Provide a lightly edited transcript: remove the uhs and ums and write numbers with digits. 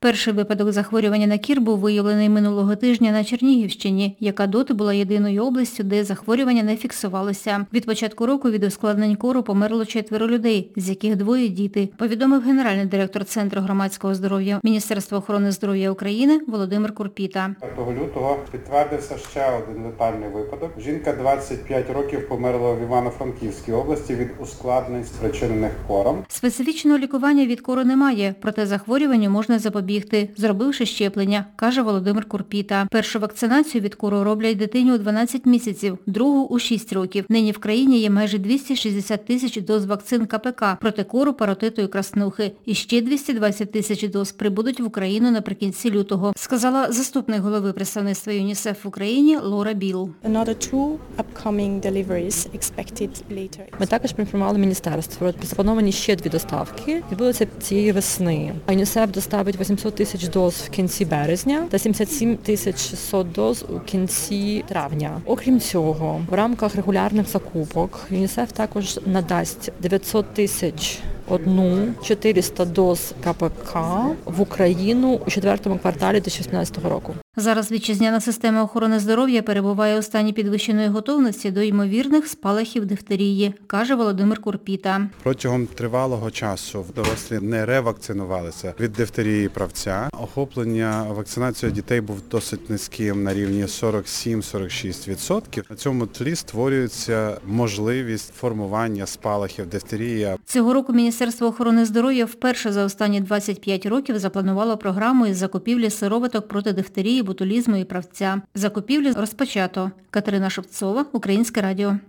Перший випадок захворювання на кір був виявлений минулого тижня на Чернігівщині, яка доти була єдиною областю, де захворювання не фіксувалося. Від початку року від ускладнень кору померло 4 людей, з яких 2 – діти, повідомив генеральний директор Центру громадського здоров'я Міністерства охорони здоров'я України Володимир Курпіта. 5 лютого підтвердився ще один летальний випадок. Жінка 25 років померла в Івано-Франківській області від ускладнень, спричинених кором. Специфічного лікування від кору немає, проте захворюванню можна запобігти, зробивши щеплення, каже Володимир Курпіта. Першу вакцинацію від кору роблять дитині у 12 місяців, другу у 6 років. Нині в країні є майже 260 тисяч доз вакцин КПК проти кору, паротиту і краснухи. І ще 220 тисяч доз прибудуть в Україну наприкінці лютого, сказала заступник голови представництва ЮНІСЕФ в Україні Лора Біл. Ми також проінформували міністерство. Заплановані ще 2 доставки. Відбудуться цієї весни. ЮНІСЕФ доставить 800 тисяч доз в кінці березня та 77 600 доз у кінці травня. Окрім цього, в рамках регулярних закупок ЮНІСЕФ також надасть 900 тисяч 400 доз КПК в Україну у 4-му кварталі 2018 року. Зараз вітчизняна система охорони здоров'я перебуває у стані підвищеної готовності до ймовірних спалахів дифтерії, каже Володимир Курпіта. Протягом тривалого часу дорослі не ревакцинувалися від дифтерії правця. Охоплення вакцинацією дітей був досить низьким на рівні 47-46%. На цьому тлі створюється можливість формування спалахів дифтерії. Цього року Міністерство охорони здоров'я вперше за останні 25 років запланувало програму із закупівлі сироваток проти дифтерії, ботулізму і правця. Закупівлю розпочато. Катерина Шевцова, Українське радіо.